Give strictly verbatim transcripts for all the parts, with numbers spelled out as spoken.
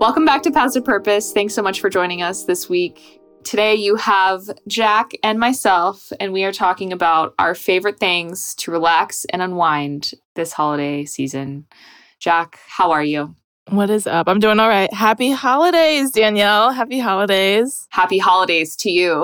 Welcome back to Past a Purpose. Thanks so much for joining us this week. Today you have Jack and myself, and we are talking about our favorite things to relax and unwind this holiday season. Jack, how are you? What is up? I'm doing all right. Happy holidays, Danielle. Happy holidays. Happy holidays to you.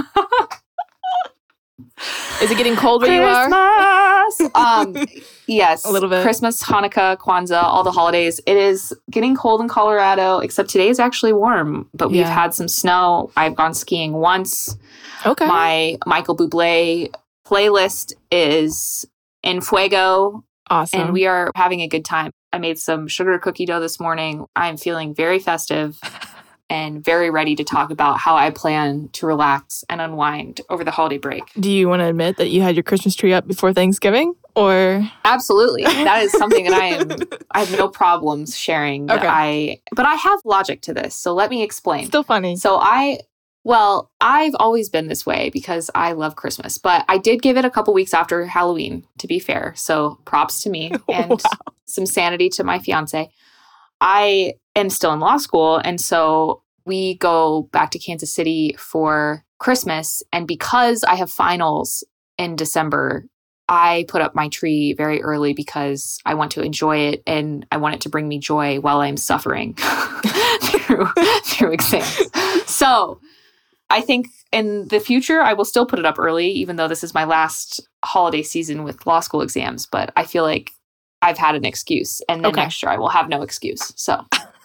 Is it getting cold where Christmas! you are? um, yes. A little bit. Christmas, Hanukkah, Kwanzaa, all the holidays. It is getting cold in Colorado, except today is actually warm, but we've Yeah. had some snow. I've gone skiing once. Okay. My Michael Bublé playlist is in fuego, Awesome. and we are having a good time. I made some sugar cookie dough this morning. I'm feeling very festive and very ready to talk about how I plan to relax and unwind over the holiday break. Do you want to admit that you had your Christmas tree up before Thanksgiving? Or Absolutely. That is something that I am I have no problems sharing. That Okay. I but I have logic to this. So let me explain. still funny? So I well, I've always been this way because I love Christmas, but I did give it a couple weeks after Halloween, to be fair. So props to me and Wow. some sanity to my fiance. I am still in law school, and so we go back to Kansas City for Christmas. And because I have finals in December, I put up my tree very early because I want to enjoy it and I want it to bring me joy while I'm suffering through, through exams. So I think in the future, I will still put it up early, even though this is my last holiday season with law school exams. But I feel like I've had an excuse, and then Okay. next year I will have no excuse. So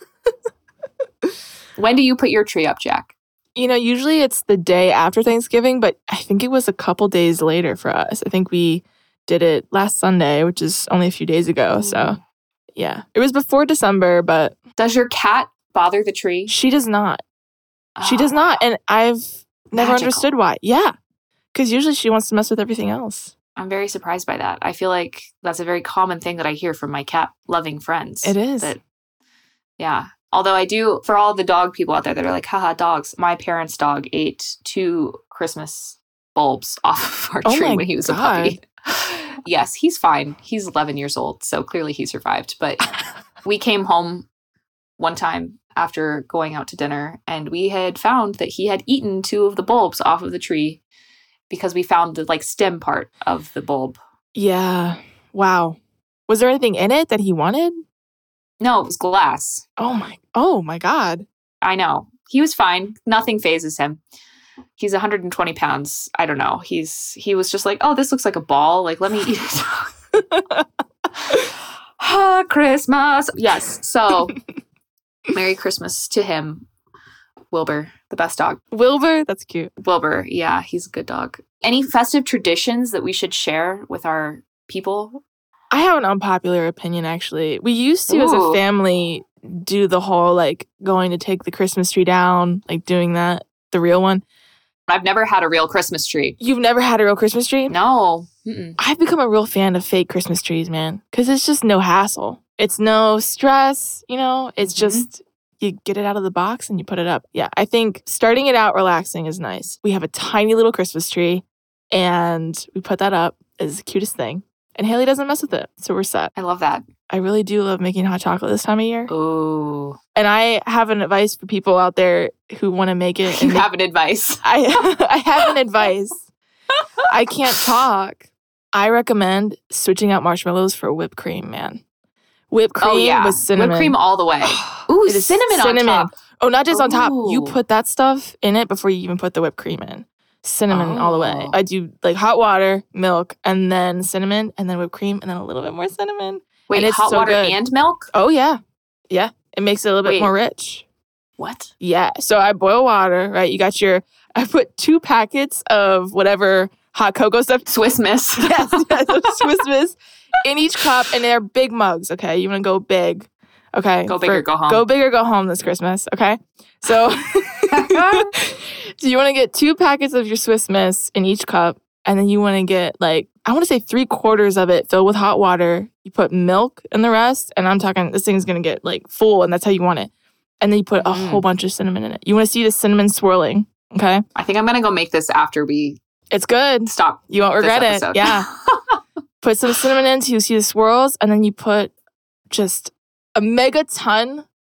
when do you put your tree up, Jack? You know, usually it's the day after Thanksgiving, but I think it was a couple days later for us. I think we did it last Sunday, which is only a few days ago. So, yeah. It was before December, but Does your cat bother the tree? she does not. She Oh, does not. And I've never Magical. understood why. Yeah. Because usually she wants to mess with everything else. I'm very surprised by that. I feel like that's a very common thing that I hear from my cat-loving friends. It is. That, yeah. Although I do, for all the dog people out there that are like, haha, dogs. My parents' dog ate two Christmas bulbs off of our Oh tree my when he was a puppy. Yes, he's fine. He's eleven years old, so clearly he survived. But we came home one time after going out to dinner, and we had found that he had eaten two of the bulbs off of the tree because we found the like stem part of the bulb. Yeah. Wow. Was there anything in it that he wanted? No, it was glass. Oh my oh my God. I know. He was fine. Nothing phases him. He's one hundred twenty pounds. I don't know. He's he was just like, oh, this looks like a ball. Like, let me eat it. Ah, Christmas. Yes. So, Merry Christmas to him. Wilbur, the best dog. Wilbur? That's cute. Wilbur, yeah, he's a good dog. Any festive traditions that we should share with our people? I have an unpopular opinion, actually. We used to, as a Ooh. family, do the whole, like, going to take the Christmas tree down, like, doing that, the real one. I've never had a real Christmas tree. You've never had a real Christmas tree? No. Mm-mm. I've become a real fan of fake Christmas trees, man, because it's just no hassle. It's no stress, you know? It's Mhm. just, you get it out of the box and you put it up. Yeah, I think starting it out relaxing is nice. We have a tiny little Christmas tree, and we put that up. It's the cutest thing. And Haley doesn't mess with it, so we're set. I love that. I really do love making hot chocolate this time of year. Ooh. And I have an advice for people out there who want to make it. You And make- have an advice. I, I have an advice. I can't talk. I recommend switching out marshmallows for whipped cream, man. Whipped cream Oh, yeah. with cinnamon. Whipped cream all the way. Ooh, It is cinnamon, cinnamon. on top. Oh, not just on top. You Ooh. put that stuff in it before you even put the whipped cream in. Cinnamon all the way. Oh. I do like hot water, milk, and then cinnamon, and then whipped cream, and then a little bit more cinnamon. Wait, And it's hot so water good. and milk? Oh, yeah. Yeah. It makes it a little Wait. bit more rich. What? Yeah. So I boil water, right? You got your, I put two packets of whatever hot cocoa stuff. Swiss Miss. Yes, yes, Swiss Miss in each cup, and they're big mugs, okay? You want to go big, okay? Go big or go home. Go big or go home this Christmas, okay? So, so you want to get two packets of your Swiss Miss in each cup, and then you want to get like, I want to say three quarters of it filled with hot water. You put milk in the rest, and I'm talking, this thing's going to get like full, and that's how you want it. And then you put a Mm. whole bunch of cinnamon in it. You want to see the cinnamon swirling, okay? I think I'm going to go make this after we It's good. stop. You won't This regret it. episode. Yeah. Put some cinnamon in so you see the swirls, and then you put just a mega ton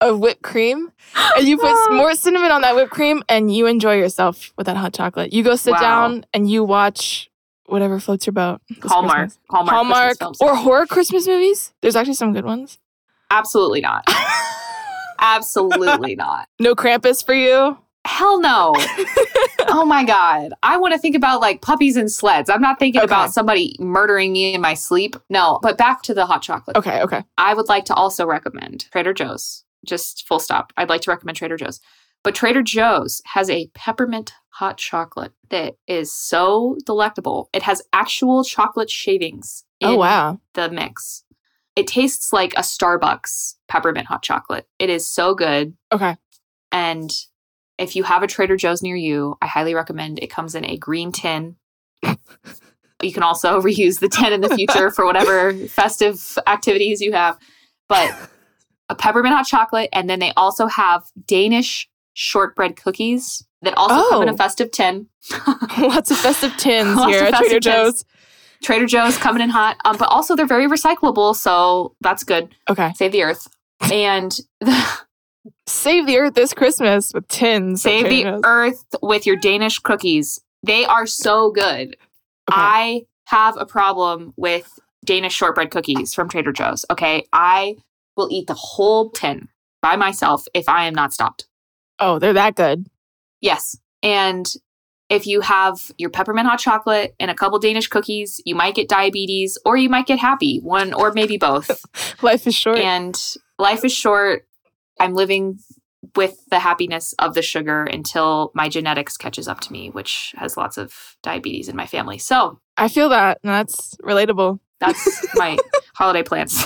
of whipped cream, and you put more cinnamon on that whipped cream, and you enjoy yourself with that hot chocolate. You go sit Wow. down and you watch whatever floats your boat. Hallmark. Christmas. Hallmark. Hallmark Christmas films. or horror Christmas movies. There's actually some good ones. Absolutely not. Absolutely not. No Krampus for you? Hell no. Oh my God. I want to think about like puppies and sleds. I'm not thinking Okay. about somebody murdering me in my sleep. No, but back to the hot chocolate. Okay, okay. I would like to also recommend Trader Joe's. Just full stop. I'd like to recommend Trader Joe's. But Trader Joe's has a peppermint hot chocolate that is so delectable. It has actual chocolate shavings in Oh, wow. the mix. It tastes like a Starbucks peppermint hot chocolate. It is so good. Okay. And if you have a Trader Joe's near you, I highly recommend it. Comes in a green tin. You can also reuse the tin in the future for whatever festive activities you have. But a peppermint hot chocolate, and then they also have Danish shortbread cookies that also Oh. come in a festive tin. Lots of festive tins Lots here of at Trader festive tins. Joe's. Trader Joe's coming in hot, um, but also they're very recyclable, so that's good. Okay. Save the earth. And Save the earth this Christmas with tins. at save the Trader Joe's. earth with your Danish cookies. They are so good. Okay. I have a problem with Danish shortbread cookies from Trader Joe's, okay? I will eat the whole tin by myself if I am not stopped. Oh, they're that good. Yes. And if you have your peppermint hot chocolate and a couple Danish cookies, you might get diabetes or you might get happy, one or maybe both. Life is short. And life is short. I'm living with the happiness of the sugar until my genetics catches up to me, which has lots of diabetes in my family. So I feel that. And that's relatable. that's my holiday plans.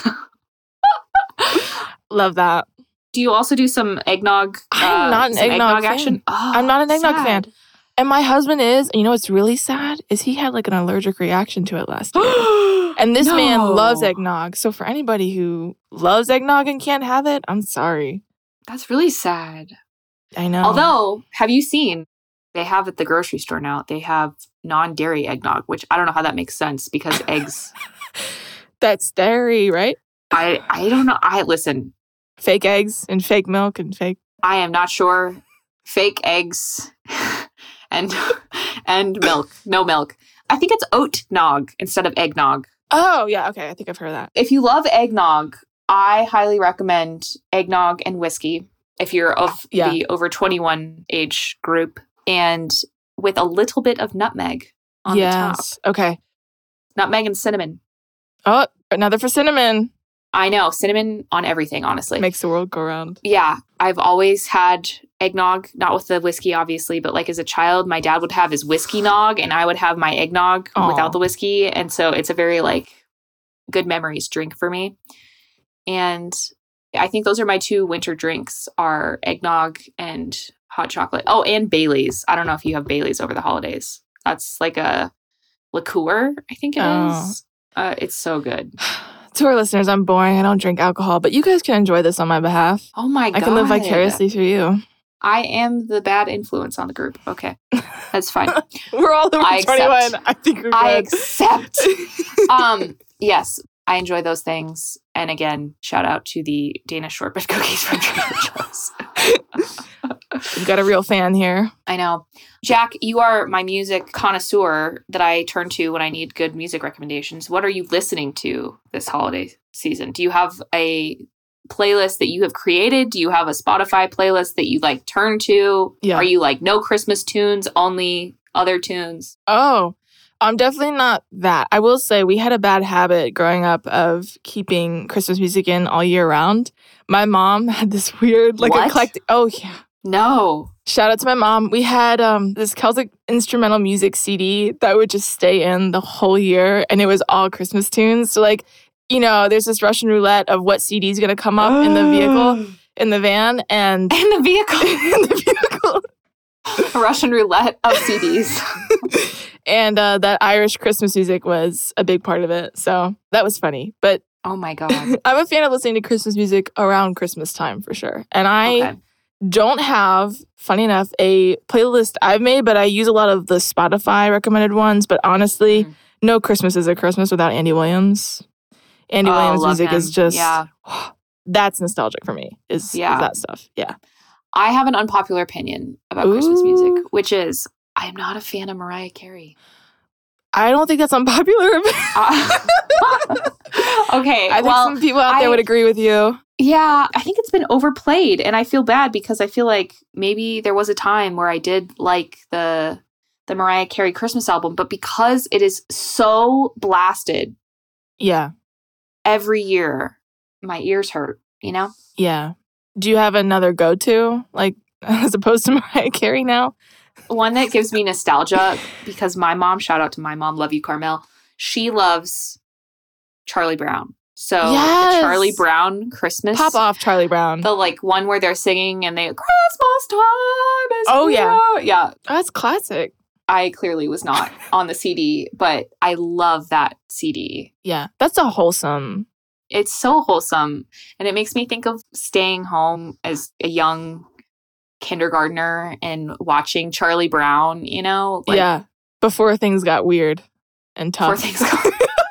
Love that. Do you also do some eggnog? I'm uh, not an some eggnog fan. action? Oh, I'm not an eggnog sad. fan. And my husband is. And you know what's really sad? Is he had like an allergic reaction to it last year. And this man No. loves eggnog. So for anybody who loves eggnog and can't have it, I'm sorry. That's really sad. I know. Although, have you seen, they have at the grocery store now, they have non-dairy eggnog, which I don't know how that makes sense because eggs, That's dairy, right? I, I don't know. I listen, Fake eggs and fake milk and fake. I am not sure. Fake eggs and and milk. No milk. I think it's oat nog instead of eggnog. Oh, yeah. Okay. I think I've heard of that. If you love eggnog, I highly recommend eggnog and whiskey if you're of Yeah. the over twenty-one age group, and with a little bit of nutmeg on the top. yes. Okay. Nutmeg and cinnamon. Oh, another for cinnamon. I know, cinnamon on everything, honestly. Makes the world go round. Yeah, I've always had eggnog, not with the whiskey, obviously, but like as a child, my dad would have his whiskey nog and I would have my eggnog Aw. without the whiskey. And so it's a very like good memories drink for me. And I think those are my two winter drinks are eggnog and hot chocolate. Oh, and Bailey's. I don't know if you have Bailey's over the holidays. That's like a liqueur, I think it Oh. is. Uh, it's so good. To our listeners, I'm boring. I don't drink alcohol, but you guys can enjoy this on my behalf. Oh my God. I can live vicariously through you. I am the bad influence on the group. Okay. That's fine. We're all over I accept. twenty-one. I think we're I good. accept. um, yes, I enjoy those things. And again, shout out to the Danish shortbread cookies from Trader Joe's. We've got a real fan here. I know. Jack, you are my music connoisseur that I turn to when I need good music recommendations. What are you listening to this holiday season? Do you have a playlist that you have created? Do you have a Spotify playlist that you like turn to? Yeah. Are you like no Christmas tunes, only other tunes? Oh, I'm definitely not that. I will say we had a bad habit growing up of keeping Christmas music in all year round. My mom had this weird, like, What? eclectic. Oh, yeah. No. Shout out to my mom. We had um, this Celtic instrumental music C D that would just stay in the whole year, and it was all Christmas tunes. So, like, you know, there's this Russian roulette of what C D is going to come up in the vehicle, in the van, and In the vehicle. in the vehicle. A Russian roulette of C Ds. And uh, that Irish Christmas music was a big part of it. So that was funny. But Oh my God. I'm a fan of listening to Christmas music around Christmas time for sure. And I Okay. don't have, funny enough, a playlist I've made, but I use a lot of the Spotify recommended ones. But honestly, Mhm. no Christmas is a Christmas without Andy Williams. Andy Oh, Williams love music him. is just Yeah. That's nostalgic for me, is, Yeah. is that stuff. Yeah. I have an unpopular opinion about Ooh. Christmas music, which is I am not a fan of Mariah Carey. I don't think that's unpopular. Uh, okay, I think well, some people out there I- would agree with you. yeah, I think it's been overplayed, and I feel bad because I feel like maybe there was a time where I did like the the Mariah Carey Christmas album, but because it is so blasted Yeah. every year, my ears hurt, you know? Yeah. Do you have another go-to, like, as opposed to Mariah Carey now? One that gives me nostalgia because my mom, shout out to my mom, love you, Carmel. She loves Charlie Brown. So Yes. the Charlie Brown Christmas. Pop off, Charlie Brown. The like one where they're singing and they Christmas time is Oh, yeah. here." Yeah. Oh, that's classic. I clearly was not on the C D, but I love that C D. Yeah. That's a wholesome. It's so wholesome. And it makes me think of staying home as a young kindergartner and watching Charlie Brown, you know? Like, yeah. Before things got weird and before tough. things go.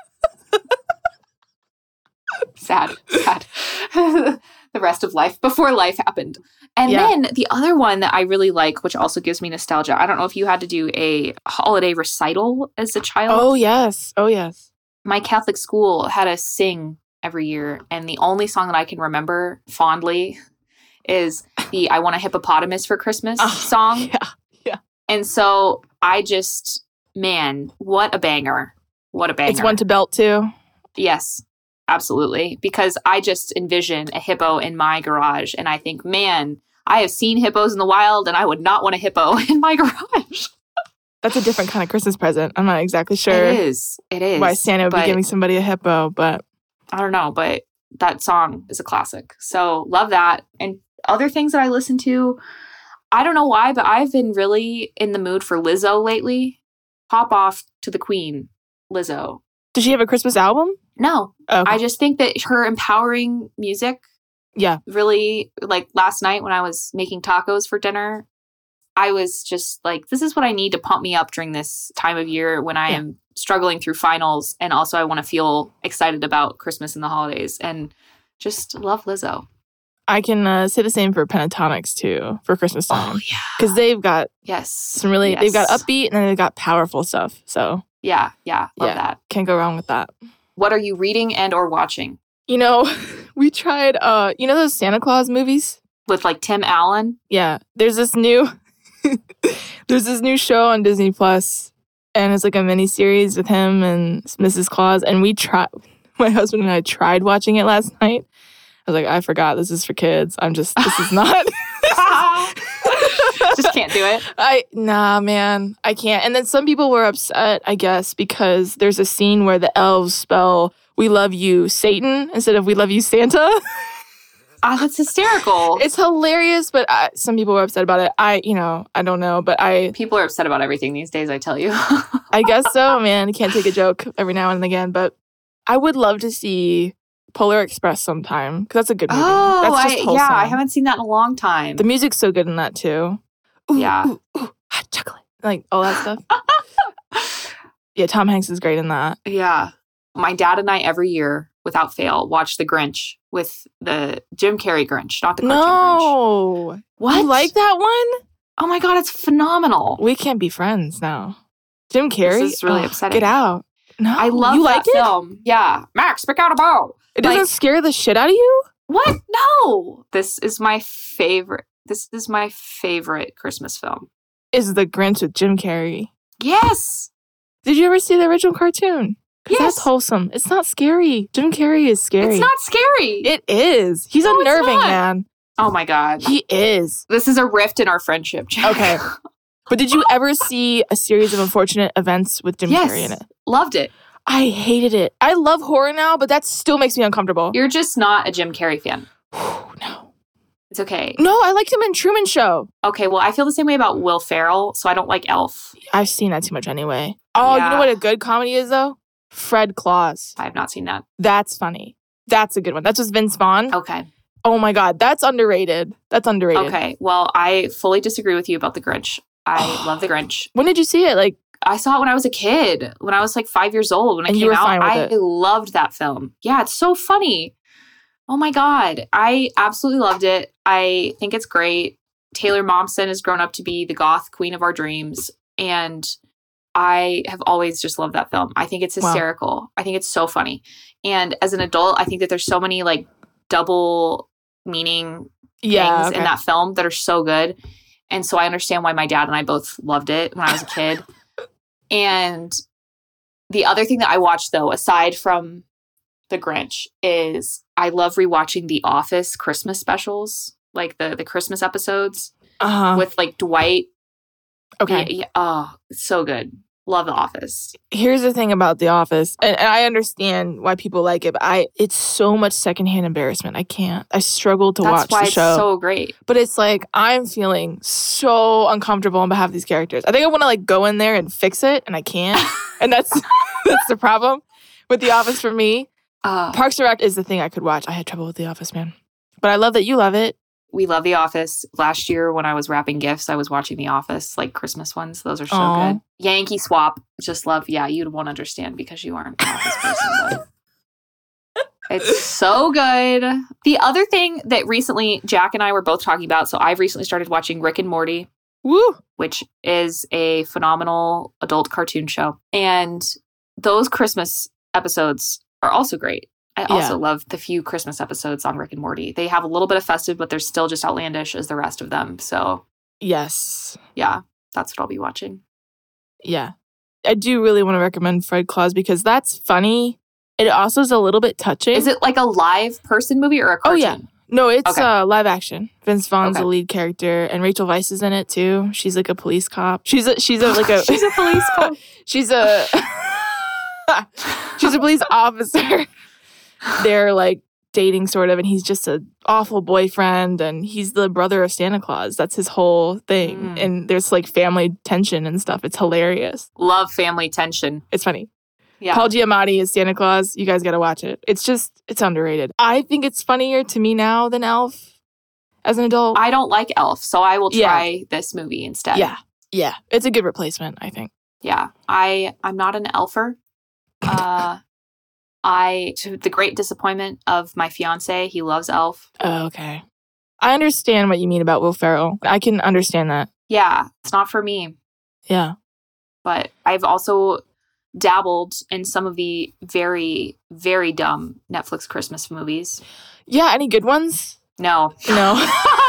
sad, sad. The rest of life, before life happened. And Yeah. then the other one that I really like, which also gives me nostalgia, I don't know if you had to do a holiday recital as a child. Oh, yes. Oh, yes. My Catholic school had us sing every year, and the only song that I can remember fondly is the I Want a Hippopotamus for Christmas Oh, song. Yeah. And so I just, man, what a banger. What a banger. It's one to belt to. Yes, absolutely. Because I just envision a hippo in my garage, and I think, man, I have seen hippos in the wild, and I would not want a hippo in my garage. That's a different kind of Christmas present. I'm not exactly sure It is. It is. why Santa would but be giving somebody a hippo, but I don't know, but that song is a classic. So love that. And other things that I listen to, I don't know why, but I've been really in the mood for Lizzo lately. Hop off to the Queen, Lizzo. does she have a Christmas album? No, Oh, okay. I just think that her empowering music Yeah. really, like last night when I was making tacos for dinner, I was just like, this is what I need to pump me up during this time of year when I Yeah. am struggling through finals. And also I want to feel excited about Christmas and the holidays, and just love Lizzo. I can uh, say the same for Pentatonics too for Christmas time Oh, yeah. because they've got Yes. some really they've got Yes. upbeat and then they've got powerful stuff. So Yeah. Yeah. Love Yeah. that. can't go wrong with that. What are you reading and or watching? You know, we tried. Uh, you know those Santa Claus movies? With like Tim Allen? Yeah, there's this new there's this new show on Disney Plus, and it's like a mini series with him and Missus Claus. And we tried. My husband and I tried watching it last night. I was like, I forgot this is for kids. I'm just this is not. Just can't do it. I nah, man, I can't. And then some people were upset, I guess, because there's a scene where the elves spell "We love you, Satan" instead of "We love you, Santa." Ah, that's hysterical. It's hilarious, but I, some people were upset about it. I, you know, I don't know, but I, People are upset about everything these days, I tell you. I guess so, man. You can't take a joke every now and again, but I would love to see Polar Express sometime because that's a good movie. Oh, that's I, just yeah, wholesome. I haven't seen that in a long time. The music's so good in that too. Ooh, Yeah. ooh, ooh, hot chocolate, like all that stuff. Yeah, Tom Hanks is great in that. Yeah. My dad and I every year, without fail, watch The Grinch with the Jim Carrey Grinch, not the cartoon Grinch. No, What? you like that one? Oh my God, it's phenomenal. We can't be friends now. Jim Carrey, is really Ugh, upsetting. Get out. No, I love you that like it. film. Yeah. Max, pick out a bow. It doesn't Like- scare the shit out of you. What? No. This is my favorite. This is my favorite Christmas film. Is The Grinch with Jim Carrey? Yes. Did you ever see the original cartoon? 'Cause Yes. that's wholesome. It's not scary. Jim Carrey is scary. It's not scary. It is. He's No, it's unnerving, not. man. oh my God. He is. This is a rift in our friendship. Jack. Okay. But did you ever see a series of unfortunate events with Jim Yes. Carrey in it? Loved it. I hated it. I love horror now, but that still makes me uncomfortable. You're just not a Jim Carrey fan. no. It's okay. No, I liked him in Truman Show. Okay, well, I feel the same way about Will Ferrell, so I don't like Elf. I've seen that too much anyway. Oh, you Yeah. know what a good comedy is, though? Fred Claus. I have not seen that. That's funny. That's a good one. That's with Vince Vaughn. Okay. Oh my God, that's underrated. That's underrated. Okay. Well, I fully disagree with you about The Grinch. I love The Grinch. When did you see it? Like, I saw it when I was a kid, when I was like five years old. When it And you came were out, fine with I it? loved that film. Yeah, it's so funny. Oh my God. I absolutely loved it. I think it's great. Taylor Momsen has grown up to be the goth queen of our dreams. And I have always just loved that film. I think it's hysterical. Wow. I think it's so funny. And as an adult, I think that there's so many like double meaning yeah, things okay. in that film that are so good. And so I understand why my dad and I both loved it when I was a kid. And the other thing that I watched, though, aside from The Grinch, is I love rewatching The Office Christmas specials, like the, the Christmas episodes uh-huh. with like Dwight. Okay. Yeah, yeah, oh, it's so good. Love The Office. Here's the thing about The Office, and, and I understand why people like it, but I it's so much secondhand embarrassment. I can't. I struggle to That's watch why the it's show. so great. But it's like I'm feeling so uncomfortable on behalf of these characters. I think I want to like go in there and fix it, and I can't. And that's that's the problem with The Office for me. Uh, Parks and Rec is the thing I could watch. I had trouble with The Office, man. But I love that you love it. We love The Office. Last year when I was wrapping gifts, I was watching The Office, like Christmas ones. Those are so Aww. good. Yankee Swap. Just love. Yeah, you won't understand because you aren't an Office person. But it's so good. The other thing that recently Jack and I were both talking about, so I've recently started watching Rick and Morty. Woo! Which is a phenomenal adult cartoon show. And those Christmas episodes are also great. I also yeah. love the few Christmas episodes on Rick and Morty. They have a little bit of festive, but they're still just outlandish as the rest of them. So, yes. Yeah, that's what I'll be watching. Yeah. I do really want to recommend Fred Claus because that's funny. It also is a little bit touching. Is it like a live person movie or a cartoon? Oh, yeah. No, it's okay. uh, live action. Vince Vaughn's okay. the lead character, and Rachel Weisz is in it too. She's like a police cop. She's a she's a like a she's a police cop. she's a she's a police officer. They're like dating sort of, and he's just an awful boyfriend, and he's the brother of Santa Claus. That's his whole thing. Mm. And there's like family tension and stuff. It's hilarious. Love family tension. It's funny. Yeah. Paul Giamatti is Santa Claus. You guys got to watch it. It's just, it's underrated. I think it's funnier to me now than Elf as an adult. I don't like Elf, so I will try yeah. this movie instead. Yeah. Yeah. It's a good replacement, I think. Yeah. I, I'm not an Elfer. Uh, I, to the great disappointment of my fiance, he loves Elf. Oh, okay. I understand what you mean about Will Ferrell. I can understand that. Yeah. It's not for me. Yeah. But I've also dabbled in some of the very, very dumb Netflix Christmas movies. Yeah. Any good ones? No. No.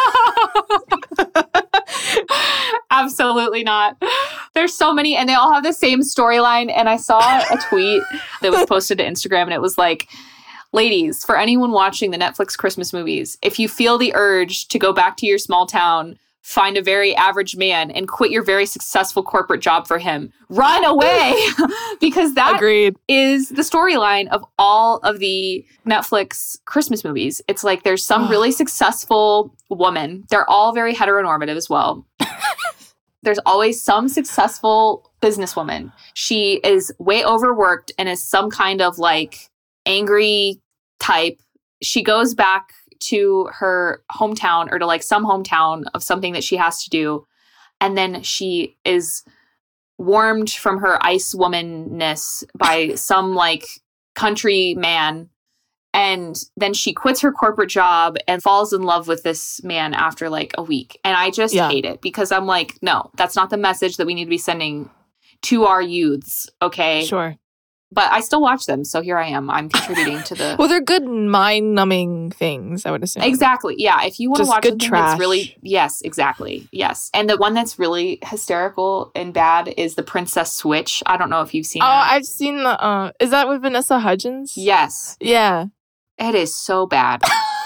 Absolutely not. There's so many, and they all have the same storyline. And I saw a tweet that was posted to Instagram, and it was like, ladies, for anyone watching the Netflix Christmas movies, if you feel the urge to go back to your small town, find a very average man, and quit your very successful corporate job for him, run away. Because that Agreed. is the storyline of all of the Netflix Christmas movies. It's like there's some really successful woman. They're all very heteronormative as well. There's always some successful businesswoman. She is way overworked and is some kind of like angry type. She goes back to her hometown or to like some hometown of something that she has to do. And then she is warmed from her ice womanness by some like country man. And then she quits her corporate job and falls in love with this man after like a week. And I just yeah. hate it because I'm like, no, that's not the message that we need to be sending to our youths. Okay. Sure. But I still watch them. So here I am. I'm contributing to the... Well, they're good mind-numbing things, I would assume. Exactly. Yeah. If you want to watch good something trash. that's really... Yes, exactly. Yes. And the one that's really hysterical and bad is The Princess Switch. I don't know if you've seen Oh, that. I've seen the... Uh, is that with Vanessa Hudgens? Yes. Yeah. It is so bad.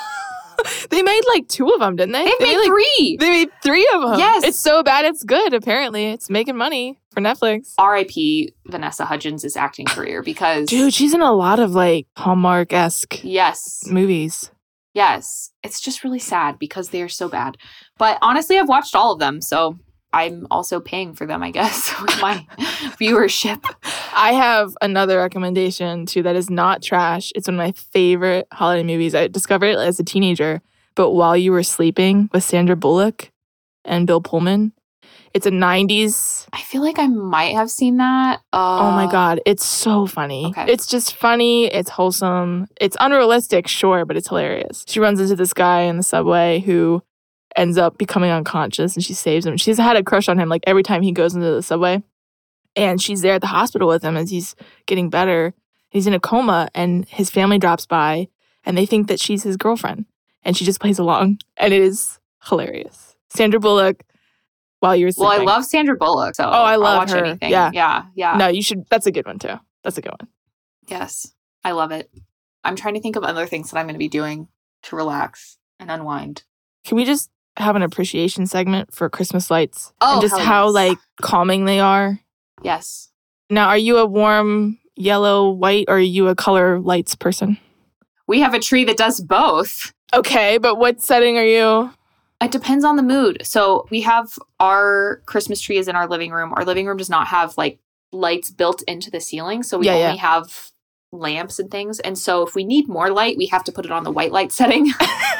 They made like two of them, didn't they? They've they made, made like, three. They made three of them. Yes. It's so bad it's good, apparently. It's making money for Netflix. R I P Vanessa Hudgens' acting career because... Dude, she's in a lot of like Hallmark-esque Yes. movies. Yes. It's just really sad because they are so bad. But honestly, I've watched all of them, so I'm also paying for them, I guess, with my viewership. I have another recommendation, too, that is not trash. It's one of my favorite holiday movies. I discovered it as a teenager, but While You Were Sleeping with Sandra Bullock and Bill Pullman. It's a nineties. I feel like I might have seen that. Uh, Oh my God. It's so funny. Okay. It's just funny. It's wholesome. It's unrealistic, sure, but it's hilarious. She runs into this guy in the subway who ends up becoming unconscious and she saves him. She's had a crush on him like every time he goes into the subway. And she's there at the hospital with him as he's getting better. He's in a coma and his family drops by and they think that she's his girlfriend. And she just plays along. And it is hilarious. Sandra Bullock, while you're sleeping. Well, I love Sandra Bullock. So Oh, I love I'll watch her. anything. Yeah. Yeah. Yeah. No, you should. That's a good one, too. That's a good one. Yes. I love it. I'm trying to think of other things that I'm going to be doing to relax and unwind. Can we just have an appreciation segment for Christmas lights? Oh, and just hell how, yes. like, calming they are? Yes. Now, are you a warm yellow, white, or are you a color lights person? We have a tree that does both. Okay, but what setting are you? It depends on the mood. So we have our Christmas tree is in our living room. Our living room does not have like lights built into the ceiling. So we Yeah, only yeah. have lamps and things. And so if we need more light, we have to put it on the white light setting.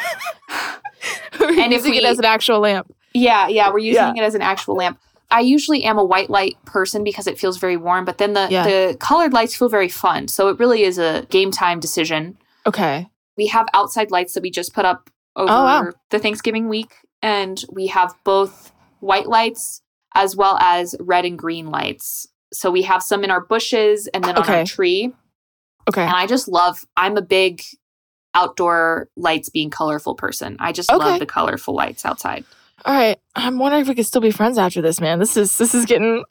And if if it we- as an actual lamp. Yeah, yeah, we're using Yeah. it as an actual lamp. I usually am a white light person because it feels very warm, but then the, Yeah. the colored lights feel very fun. So it really is a game time decision. Okay. We have outside lights that we just put up over Oh, wow. the Thanksgiving week. And we have both white lights as well as red and green lights. So we have some in our bushes and then on Okay. our tree. Okay. And I just love, I'm a big outdoor lights being colorful person. I just Okay. love the colorful lights outside. All right. I'm wondering if we could still be friends after this, man. This is this is getting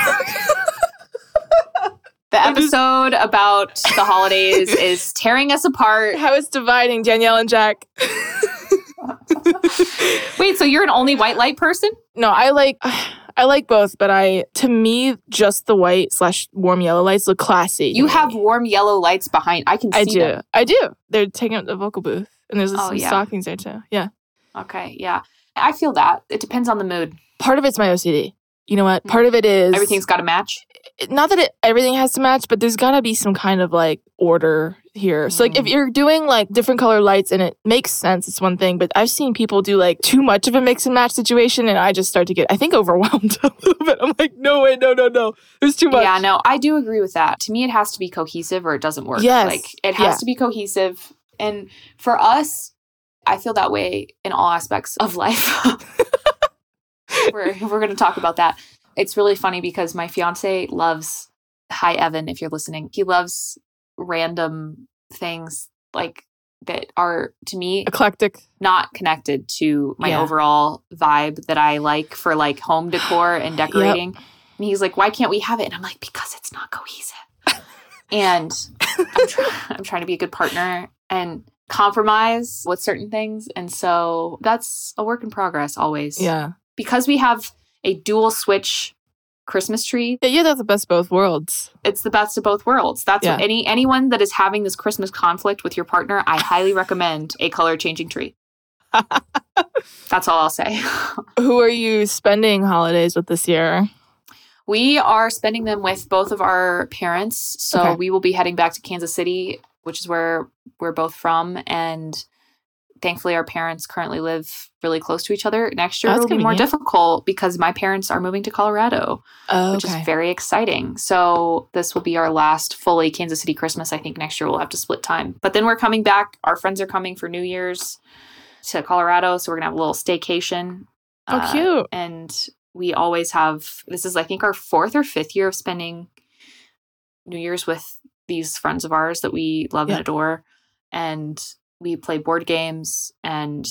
The I'm just- episode about the holidays is tearing us apart. how it's dividing Danielle and Jack. Wait, so you're an only white light person? No, I like I like both, but I to me just the white slash warm yellow lights look classy. to You me. have warm yellow lights behind. I can see I do. them. I do. They're taking up the vocal booth, and there's Oh, some yeah. stockings there too. Yeah. Okay, yeah. I feel that. It depends on the mood. Part of it's my O C D. You know what? Part of it is Everything's got to match. not that it everything has to match, but there's got to be some kind of like order here. So like if Mm. you're doing like different color lights and it makes sense, it's one thing. But I've seen people do like too much of a mix and match situation, and I just start to get I think overwhelmed a little bit. I'm like, no way, no, no, no. There's too much. Yeah, no, I do agree with that. To me, it has to be cohesive or it doesn't work. Yes. Like, it has Yeah. to be cohesive. And for us, I feel that way in all aspects of life. we're we're going to talk about that. It's really funny because my fiance loves, hi, Evan, if you're listening, he loves random things like that are, to me, Eclectic. not connected to my Yeah. overall overall vibe that I like for like home decor and decorating. And he's like, why can't we have it? And I'm like, because it's not cohesive. And I'm, try- I'm trying to be a good partner and compromise with certain things. And so that's a work in progress always. Yeah. Because we have a dual switch Christmas tree, Yeah, yeah, that's the best of both worlds. it's the best of both worlds. That's Yeah. what any anyone that is having this Christmas conflict with your partner, I highly recommend a color changing tree. That's all I'll say. Who are you spending holidays with this year? We are spending them with both of our parents. So Okay. we will be heading back to Kansas City, which is where we're both from. And thankfully, our parents currently live really close to each other. Next year, Oh, that's it'll be more convenient. difficult because my parents are moving to Colorado, Oh, which is very exciting. So this will be our last fully Kansas City Christmas. I think next year we'll have to split time. But then we're coming back. Our friends are coming for New Year's to Colorado. So we're going to have a little staycation. Oh, Uh, cute. And we always have, this is, I think, our fourth or fifth year of spending New Year's with these friends of ours that we love Yeah. and adore. And we play board games and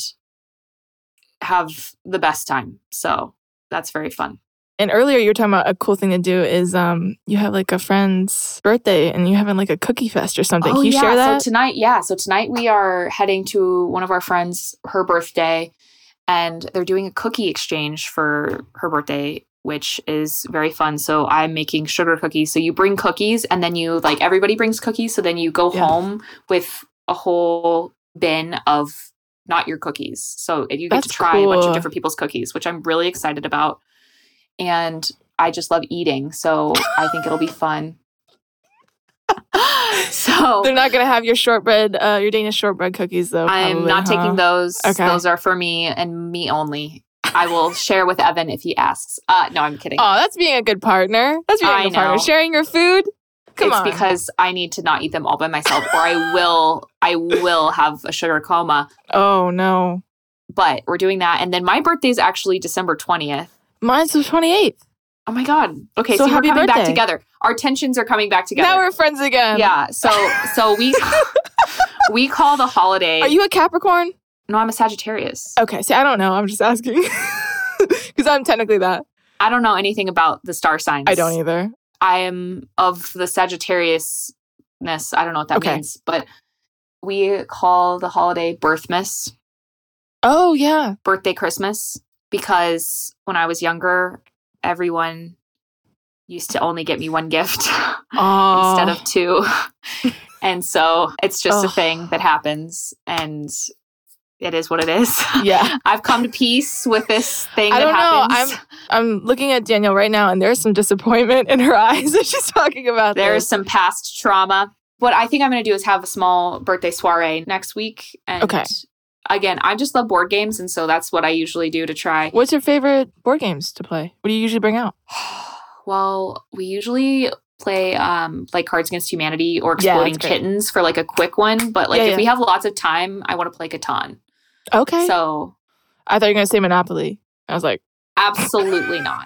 have the best time. So that's very fun. And earlier you were talking about a cool thing to do is um you have like a friend's birthday and you having like a cookie fest or something. Can you yeah. share that? So tonight, yeah. So tonight we are heading to one of our friends, her birthday, and they're doing a cookie exchange for her birthday, which is very fun. So I'm making sugar cookies. So you bring cookies and then you like everybody brings cookies. So then you go Yeah. home with a whole bin of not your cookies. So you get That's to try a bunch cool. of different people's cookies, which I'm really excited about. And I just love eating. So I think it'll be fun. So They're not gonna have your shortbread, uh, your Danish shortbread cookies though. I'm probably, not huh? taking those. Okay. Those are for me and me only. I will share with Evan if he asks. Uh, no, I'm kidding. Oh, that's being a good partner. That's being I a good know. partner. Sharing your food. Come it's on. because I need to not eat them all by myself, or I will, I will have a sugar coma. Oh no. But we're doing that, and then my birthday is actually December twentieth. Mine's the twenty-eighth. Oh my god. Okay, So so, we're happy coming back birthday. together. Our tensions are coming back together. Now we're friends again. Yeah. So so we we call the holiday. Are you a Capricorn? No, I'm a Sagittarius. Okay. See, I don't know. I'm just asking because I'm technically that. I don't know anything about the star signs. I don't either. I am of the Sagittariusness. I don't know what that Okay. means, but we call the holiday Birthmas, Oh yeah. birthday Christmas, because when I was younger, everyone used to only get me one gift Oh. instead of two. And so it's just a Ugh. thing that happens, and it is what it is. Yeah. I've come to peace with this thing I that don't know. happens. I'm looking at Danielle right now, and there's some disappointment in her eyes as she's talking about There's this. some past trauma. What I think I'm going to do is have a small birthday soiree next week. And Okay. again, I just love board games, and so that's what I usually do to try. What's your favorite board games to play? What do you usually bring out? Well, we usually play um, like Cards Against Humanity or Yeah, Exploding that's great. Kittens for like a quick one. But like Yeah, if yeah. we have lots of time, I want to play Catan. Okay. So I thought you were going to say Monopoly. I was like, absolutely not.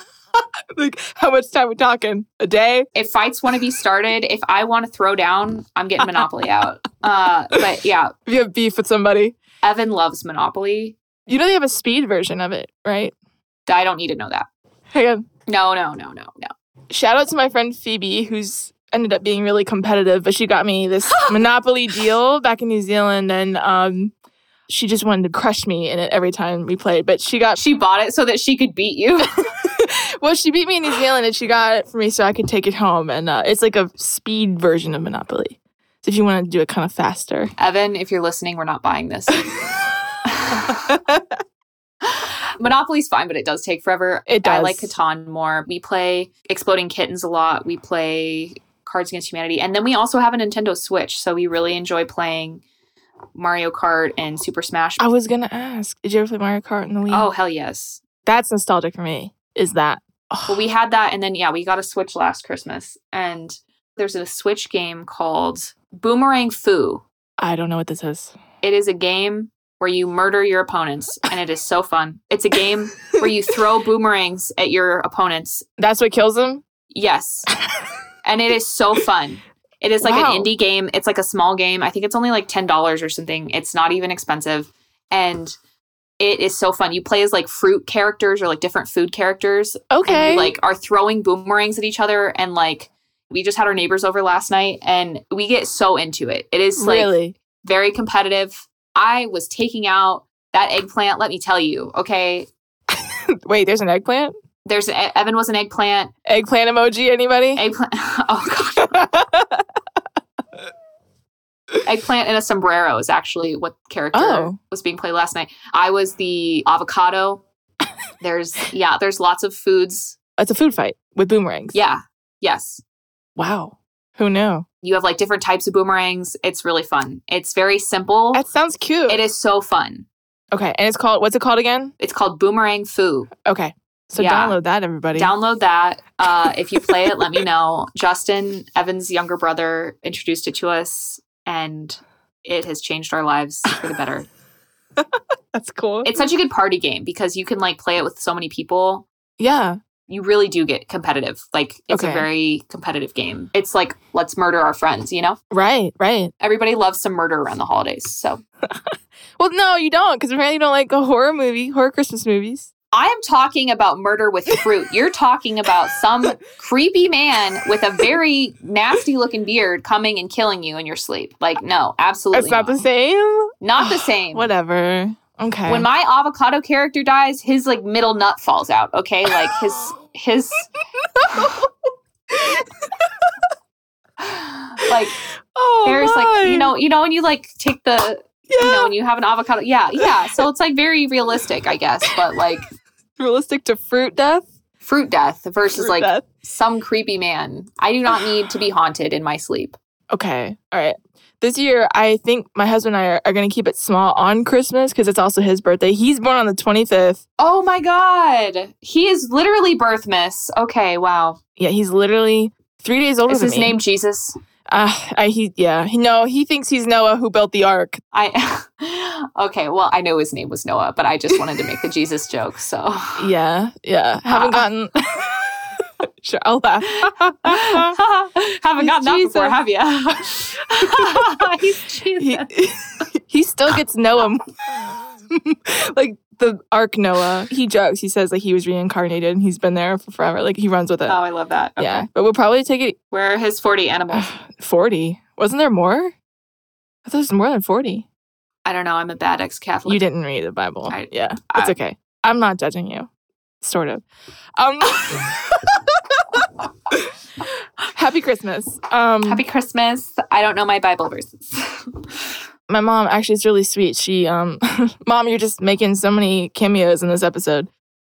like, how much time we talking? A day? If fights want to be started, if I want to throw down, I'm getting Monopoly out. Uh, but yeah, If you have beef with somebody. Evan loves Monopoly. You know they have a speed version of it, right? I don't need to know that. Hang on. No, no, no, no, no. Shout out to my friend Phoebe, who's ended up being really competitive, but she got me this Monopoly deal back in New Zealand, and um, she just wanted to crush me in it every time we played. But she got, She bought it so that she could beat you. well, she beat me in New Zealand, and she got it for me so I could take it home. And uh, it's like a speed version of Monopoly. So if you want to do it kind of faster. Evan, if you're listening, we're not buying this. Monopoly's fine, but it does take forever. It I does. like Catan more. We play Exploding Kittens a lot. We play Cards Against Humanity. And then we also have a Nintendo Switch, so we really enjoy playing Mario Kart and Super Smash. I was going to ask, did you ever play Mario Kart in the Wii? Oh, hell yes. That's nostalgic for me, is that. Well, we had that, and then, yeah, we got a Switch last Christmas. And there's a Switch game called Boomerang Fu. I don't know what this is. It is a game where you murder your opponents, and it is so fun. It's a game where you throw boomerangs at your opponents. That's what kills them? Yes. And it is so fun. It is like Wow. an indie game. It's like a small game. I think it's only like ten dollars or something. It's not even expensive. And it is so fun. You play as like fruit characters or like different food characters. Okay. And you like are throwing boomerangs at each other. And like we just had our neighbors over last night, and we get so into it. It is like Really? very competitive. I was taking out that eggplant, let me tell you, okay? Wait, there's an eggplant? There's Evan was an eggplant. Eggplant emoji, anybody? Eggplant. Oh god. Eggplant and a sombrero is actually what character Oh. was being played last night. I was the avocado. There's yeah, there's lots of foods. It's a food fight with boomerangs. Yeah. Yes. Wow. Who knew? You have like different types of boomerangs. It's really fun. It's very simple. That sounds cute. It is so fun. Okay, and it's called, what's it called again? It's called Boomerang Fu. Okay, so Yeah. download that, everybody. Download that. Uh, if you play it, let me know. Justin, Evan's younger brother, introduced it to us, and it has changed our lives for the better. That's cool. It's such a good party game because you can like play it with so many people. yeah. You really do get competitive. Like it's Okay. a very competitive game. It's like let's murder our friends, you know? Right, right. Everybody loves some murder around the holidays. So Well, no, you don't, because apparently you don't like a horror movie, horror Christmas movies. I am talking about murder with fruit. You're talking about some creepy man with a very nasty looking beard coming and killing you in your sleep. Like, no, absolutely It's not the same? Not the same. Whatever. Okay. When my avocado character dies, his like middle nut falls out. Okay, like his his like oh, there's like my. you know you know when you like take the yeah. you know when you have an avocado yeah yeah so it's like very realistic I guess, but like realistic to fruit death? fruit death versus Fruit like death. some creepy man. I do not need to be haunted in my sleep. Okay. All right. This year, I think my husband and I are, are going to keep it small on Christmas because it's also his birthday. He's born on the twenty-fifth. Oh my God. He is literally birthmas. Okay, wow. Yeah, he's literally three days older Is than his me. name Jesus? Uh, I, he, yeah. He, no, he thinks he's Noah who built the ark. I Okay, well, I know his name was Noah, but I just wanted to make the Jesus joke, so. Yeah, yeah. Haven't Uh. gotten... Sure, I'll laugh. Haven't gotten that Jesus. before, have you? He's Jesus. He, he still gets Noah. Like the Ark Noah. He jokes. He says like he was reincarnated and he's been there for forever. Like he runs with it. Oh, I love that. Okay. Yeah. But we'll probably take it Where are his forty animals? forty. Wasn't there more? I thought it was more than forty. I don't know. I'm a bad ex-Catholic. You didn't read the Bible. I- yeah. I- It's okay. I'm not judging you. Sort of. Um Happy Christmas. Um Happy Christmas. I don't know my Bible verses. My mom, actually, it's really sweet. She, um, Mom, you're just making so many cameos in this episode.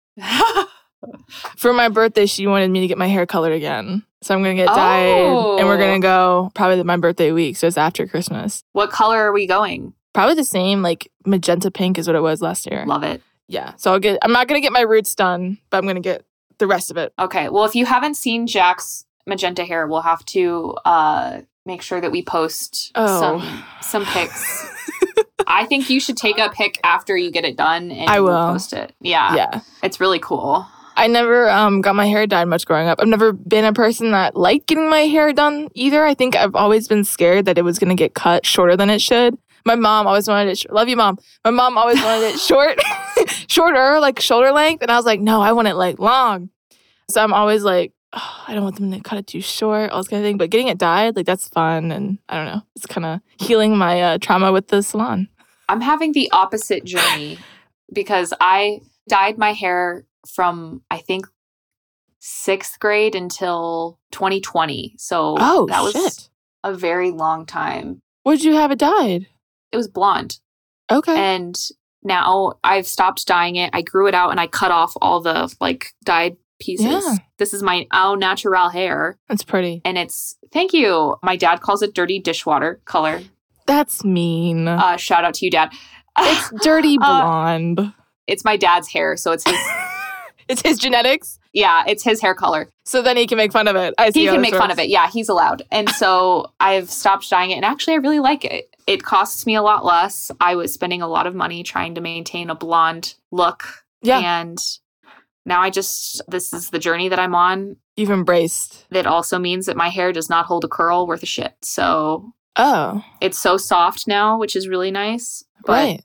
For my birthday, she wanted me to get my hair colored again. So I'm going to get dyed and we're going to go probably my birthday week. So it's after Christmas. What color are we going? Probably the same, like magenta pink is what it was last year. Love it. Yeah. So I'll get, I'm not going to get my roots done, but I'm going to get the rest of it. Okay. Well, if you haven't seen Jack's magenta hair, we'll have to uh, make sure that we post Oh. some some pics. I think you should take a pic after you get it done and I we'll will. post it. Yeah. Yeah. It's really cool. I never um, got my hair dyed much growing up. I've never been a person that liked getting my hair done either. I think I've always been scared that it was going to get cut shorter than it should. My mom always wanted it. Sh- Love you, Mom. My mom always wanted it short, shorter, like shoulder length. And I was like, no, I want it like long. So I'm always like, oh, I don't want them to cut it too short, all this kind of thing. But getting it dyed, like that's fun. And I don't know, it's kind of healing my uh, trauma with the salon. I'm having the opposite journey because I dyed my hair from, I think, sixth grade until twenty twenty. So Oh, that was shit. a very long time. What did you have it dyed? It was blonde. Okay. And now I've stopped dyeing it. I grew it out and I cut off all the like dyed pieces. Yeah. This is my au natural hair. That's pretty. And it's, thank you. My dad calls it dirty dishwater color. That's mean. Uh, shout out to you, Dad. It's dirty Uh, blonde. It's my dad's hair. So it's his, It's his genetics. yeah, it's his hair color. So then he can make fun of it. I see He how can this make fun works. of it. Yeah, he's allowed. And so I've stopped dyeing it. And actually, I really like it. It costs me a lot less. I was spending a lot of money trying to maintain a blonde look. Yeah. And now I just, this is the journey that I'm on. You've embraced. That also means that my hair does not hold a curl worth a shit. So Oh, it's so soft now, which is really nice. But right.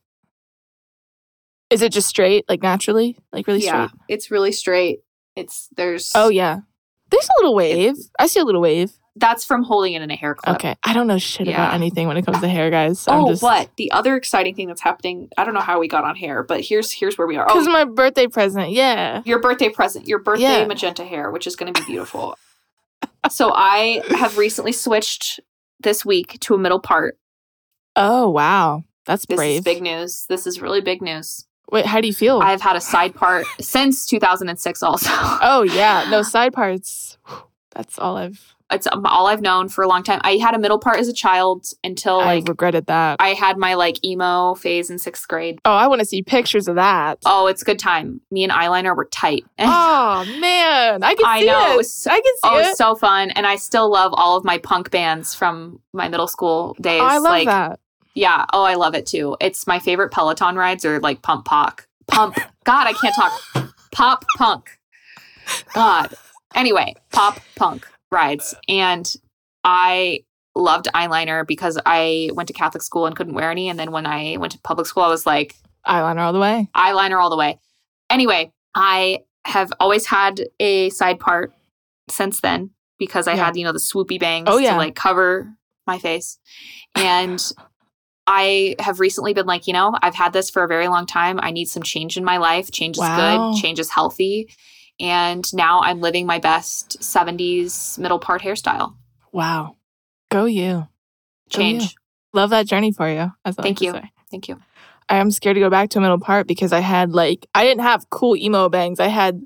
Is it just straight, like naturally? Like really yeah, straight? it's really straight. It's, there's, Oh, yeah. There's a little wave. I see a little wave. that's from holding it in a hair clip. Okay. I don't know shit about Yeah. anything when it comes to hair, guys. So I'm Oh, just, but the other exciting thing that's happening, I don't know how we got on hair, but here's here's where we are. Because Oh, my birthday present. Yeah. your birthday present, your birthday Yeah. magenta hair, which is going to be beautiful. So I have recently switched this week to a middle part. Oh, wow. That's This brave. is big news. This is really big news. Wait, how do you feel? I've had a side part since two thousand six also. oh, yeah. No side parts. That's all I've, It's um, all I've known for a long time. I had a middle part as a child until I like regretted that. I had my like emo phase in sixth grade. oh, I want to see pictures of that. Oh, it's good time. Me and eyeliner were tight. Oh, man. I can I see know. It it. was- I can see Oh, it. it's so fun. And I still love all of my punk bands from my middle school days. Oh, I love like, that. Yeah. Oh, I love it too. It's my favorite Peloton rides are like pump pock. Pump. God, I can't talk. Pop punk. God. Anyway, pop punk rides. And I loved eyeliner because I went to Catholic school and couldn't wear any. And then when I went to public school, I was like, Eyeliner all the way. eyeliner all the way. Anyway, I have always had a side part since then because I Yeah. had, you know, the swoopy bangs Oh, yeah. to like cover my face. And I have recently been like, you know, I've had this for a very long time. I need some change in my life. Change is Wow. good. Change is healthy. And now I'm living my best seventies middle part hairstyle. Wow. Go you. Go you. Change. Love that journey for you. As I Thank like to you. say. Thank you. I am scared to go back to a middle part because I had like, I didn't have cool emo bangs. I had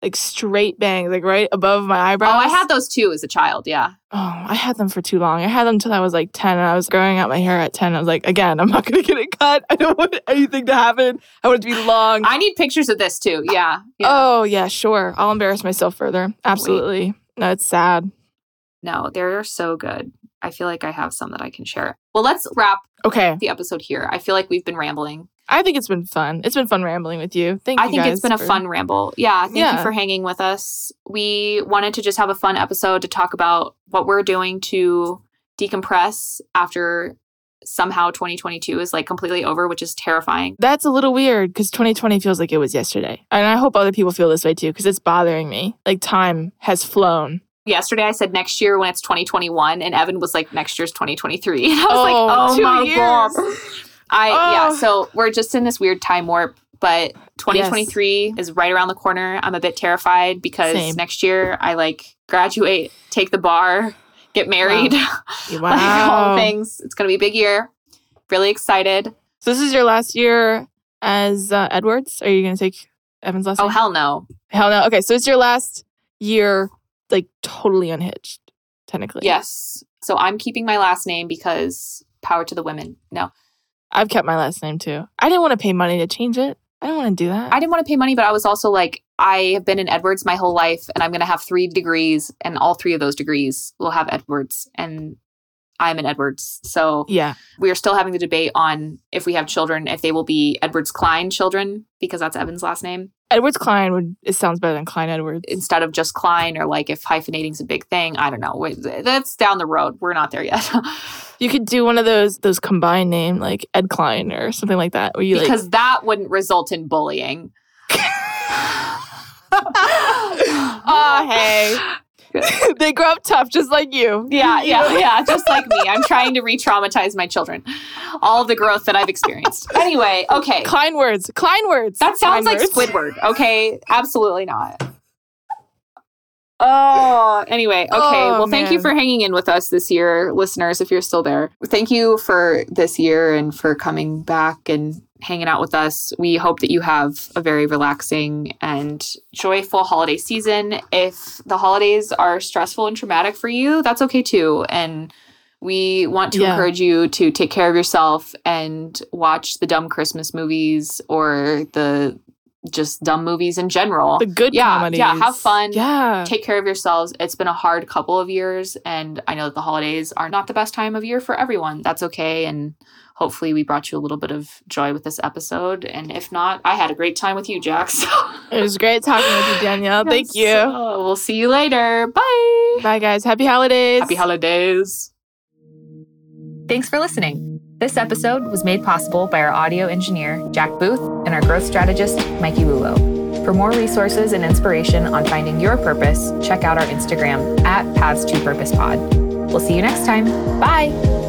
like straight bangs, like right above my eyebrows. Oh, I had those too as a child. Yeah. Oh, I had them for too long. I had them until I was like ten, and I was growing out my hair at ten. I was like, again, I'm not going to get it cut. I don't want anything to happen. I want it to be long. I need pictures of this too. Yeah. yeah. Oh, yeah, sure. I'll embarrass myself further. Absolutely. Wait. No, it's sad. No, they're so good. I feel like I have some that I can share. Well, let's wrap okay. the episode here. I feel like we've been rambling. I think it's been fun. It's been fun rambling with you. Thank you I think guys it's been for... a fun ramble. Yeah, thank yeah. you for hanging with us. We wanted to just have a fun episode to talk about what we're doing to decompress after somehow twenty twenty-two is like completely over, which is terrifying. That's a little weird because twenty twenty feels like it was yesterday. And I hope other people feel this way too because it's bothering me. Like time has flown. Yesterday I said next year when it's twenty twenty-one and Evan was like next year's twenty twenty-three. And I was oh, like, oh two my years. God. I oh. Yeah, so we're just in this weird time warp, but twenty twenty-three yes. is right around the corner. I'm a bit terrified because Same. next year I like graduate, take the bar, get married, wow. like wow. all the things. It's going to be a big year. Really excited. So this is your last year as uh, Edwards? Are you going to take Evan's last Oh, name? hell no. Hell no. Okay, so it's your last year like totally unhitched, technically. Yes. So I'm keeping my last name because power to the women. No. I've kept my last name too. I didn't want to pay money to change it. I didn't want to do that. I didn't want to pay money, but I was also like, I have been in Edwards my whole life and I'm going to have three degrees and all three of those degrees will have Edwards and I'm in Edwards. So yeah, we are still having the debate on if we have children, if they will be Edwards Klein children, because that's Evan's last name. Edwards Klein would, it sounds better than Klein Edwards. Instead of just Klein, or like if hyphenating's a big thing. I don't know. That's down the road. We're not there yet. You could do one of those those combined name like Ed Klein or something like that. Where you because like... that wouldn't result in bullying. Oh, hey. They grow up tough just like you. Yeah, yeah, yeah. Just like me. I'm trying to re-traumatize my children. All of the growth that I've experienced. Anyway, okay. Klein words. Klein words. That sounds Klein like words. Squidward. Okay. Absolutely not. Oh, anyway. Okay. Oh, well, thank man. you for hanging in with us this year, listeners, if you're still there. Thank you for this year and for coming back and hanging out with us. We hope that you have a very relaxing and joyful holiday season. If the holidays are stressful and traumatic for you, that's okay too. And we want to yeah. encourage you to take care of yourself and watch the dumb Christmas movies or the just dumb movies in general. The good yeah, comedies. Yeah, have fun. Yeah. Take care of yourselves. It's been a hard couple of years, and I know that the holidays are not the best time of year for everyone. That's okay, and hopefully we brought you a little bit of joy with this episode. And if not, I had a great time with you, Jax. It was great talking with you, Danielle. Thank yes. you. So we'll see you later. Bye. Bye, guys. Happy holidays. Happy holidays. Thanks for listening. This episode was made possible by our audio engineer, Jack Booth, and our growth strategist, Mikey Lulo. For more resources and inspiration on finding your purpose, check out our Instagram at Paths to Purpose Pod. We'll see you next time. Bye.